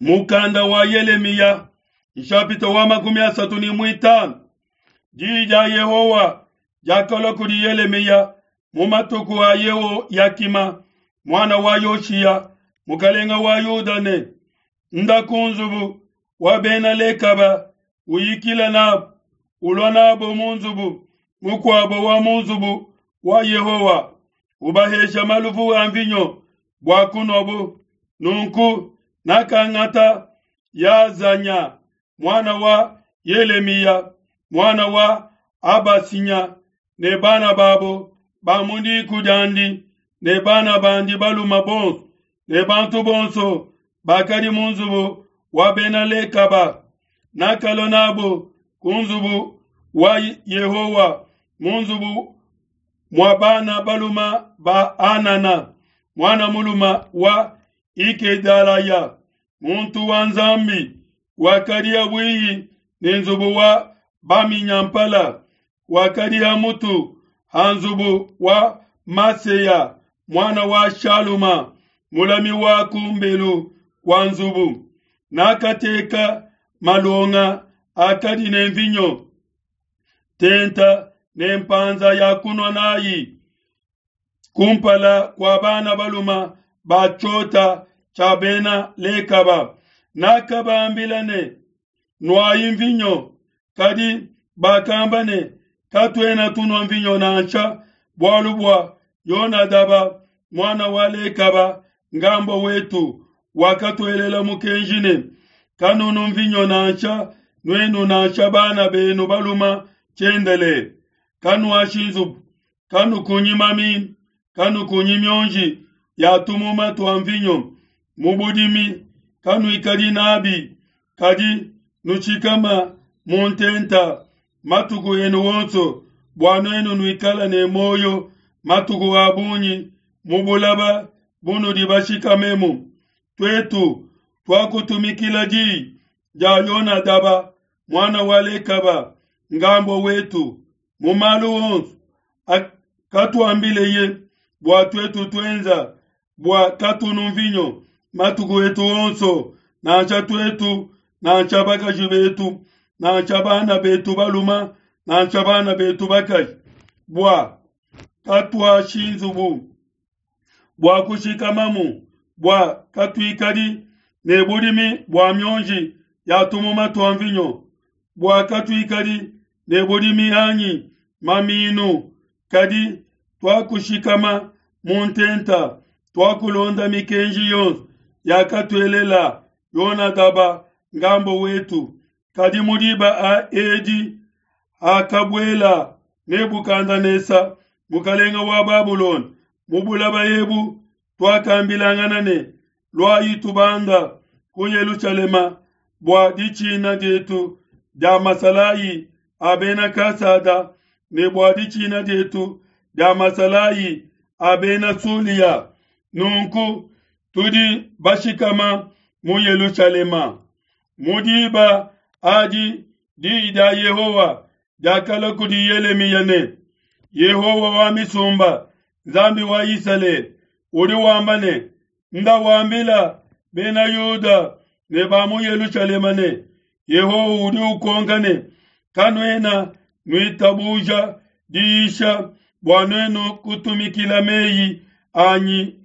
Mukanda wa Yeremia nshapita wa 35 jija Yehowa jakolo kuri Yeremia mumatuku wa yewo yakima mwana wa Yoshia mukalenga wa Yudane ndakunzubu wa bena lekaba uyikila nabo ulonabo munzubu mukwabo wa munzubu wa Yehowa ubahesha malufu wa mvinyo bwakunobu nunku nakangata yazanya mwana wa Yeremia mwana wa Abasinya ne bana babo bamundi kujandi ne bana bandi baluma bonso ne bantu bonso bakari munzubu wa benale kaba nakalonabo kunzubu wa Yehowa munzubu mwabana baluma ba Anana mwana muluma wa Ikedalaya muntu wa Nzambi wakaria wiyi ninzubu wa Baminyampala wakaria mutu hanzubu wa Maseya mwana wa Shaluma mulami wa kumbelu kwa nzubu nakateka malonga akadi nemvinyo tenta nempanza ya kunwa nayi kumpala kwa bana baluma bachota chabena lekaba nakaba ambilane nwayi mvinyo kadi bakambane katwena tunwa mvinyo nancha bwalubwa Yonadaba mwana wa lekaba ngambo wetu wakatwelela mukenjine kanunu mvinyo nancha nwenu nancha bana benu baluma chendele kanu ashinzubu kanu kunyimami kanu kunyimyonji yatumuma tuwa mvinyo mubudimi kanu ikadi nabi kadi nuchikama muntenta matuku enu wonso bwano enu nuikala ne moyo matuku wabunyi mubulaba bunu dibashika memu twetu twakutumikila ji ja Yonadaba mwana wa lekaba ngambo wetu mumalu wonso katuambile bwa twetu twenza bwa katunu mvinyo matuku wetu wonso nancha twetu nancha bakaji betu nancha bana betu baluma nancha bana betu bakaji bwa katwa shinzubu bwa kushikamamu bwa katwikadi nebulimi bwa myonji yatumuma tuwa mvinyo bwa katwikadi nebulimi hanyi maminu kadi twakushikama muntenta twakulonda mikenji yonso yakatwelela Yonadaba ngambo wetu kadi mudiba a edi akabwela Nebukandanesa mukalenga wa Babulon mubulaba yebu twakambilanganane lwayi tubanda ku Yerusalema bwa dichina detu da masalayi abena kasada ne bwa dichina detu da masalayi abena suliya nunku tudi bashikama mu Yerusalema mudiba adi di da Yehowa da kala kudi Yeremia ne Yehowa wa misumba Zambi wa Isale uri wambane nda wambila bena Yuda ne bamu Yerusalema ne Yehowa uri ukongane kanwena nuitabuja diisha bwanwenu kutumikila meyi anyi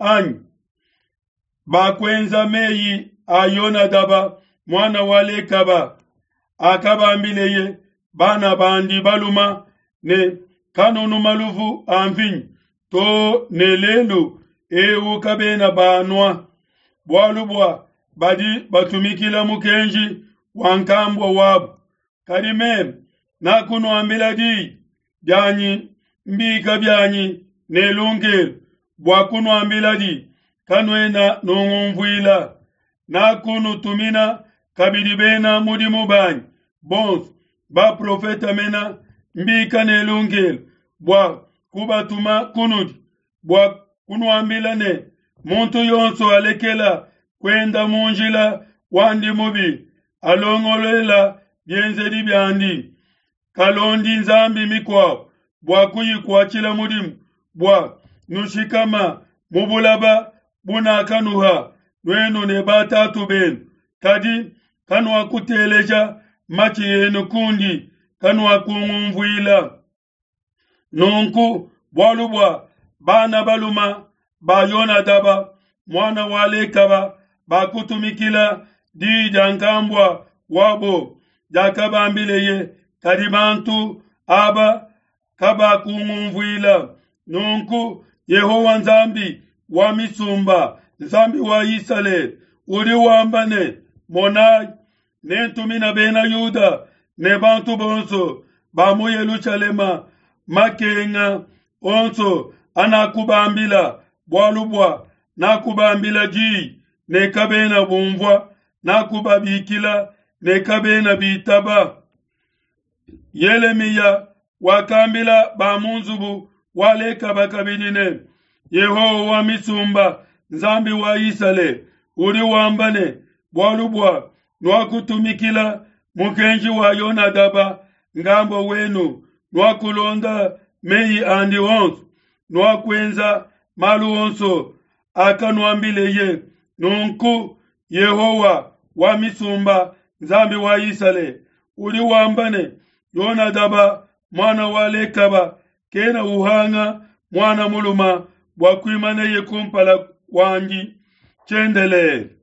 bakwenza meyi Yonadaba mwana wa lekaba akabambileye bana bandi baluma ne kanunu maluvu amvinyi to nelelu ewu kabena banwa bwalubwa badi batumikila mukenji wankambwa wabu kadime nakunu ambiladi byanyi mbika byanyi nelungelu bwakunu ambiladi kanwena nungumvwila nakunu tumina kabidibena mudimu banyi bons ba profeta mena mbika nelungelu bwa kubatuma kunudi bwa kunuambilane muntu yonso alekela kwenda munjila wandi mubi alongolela byenzedi byandi kalondi Nzambi mikwao bwa kuyikwachila mudimu bwa nushikama mubulaba bunakanuha nwenu ne batatu benu kadi kanwa kuteleja machi yenu kundi kanwa kungumvuila nunku bwalubwa bana baluma bayona daba mwana wale kaba bakutumikila di jankambwa wabo jakabambileye kadibantu aba kaba kungumvuila nunku Yehowa nzambi wa misumba nzambi wa Isale uri wambane monai nentumina bena Yuda ne bantu bonso bamu Yerusalema makenga onso anakubambila bwalubwa nakubambila ji ne kabena bumvwa nakubabikila ne kabena bitaba Yeremiya wakambila bamunzubu wale kabakabinine Yehowa misumba nzambi wa Isale uri wambane bwalubwa nwakutumikila mukenji wa Yonadaba ngambo wenu nwakulonda meyi andi onso nwakwenza malu onso akanwambileye nunku Yehowa wa misumba nzambi wa Isale uri wambane Yonadaba mwana wa Lekaba kena uhanga mwana muluma bwakwimane yekumpala wangi chendele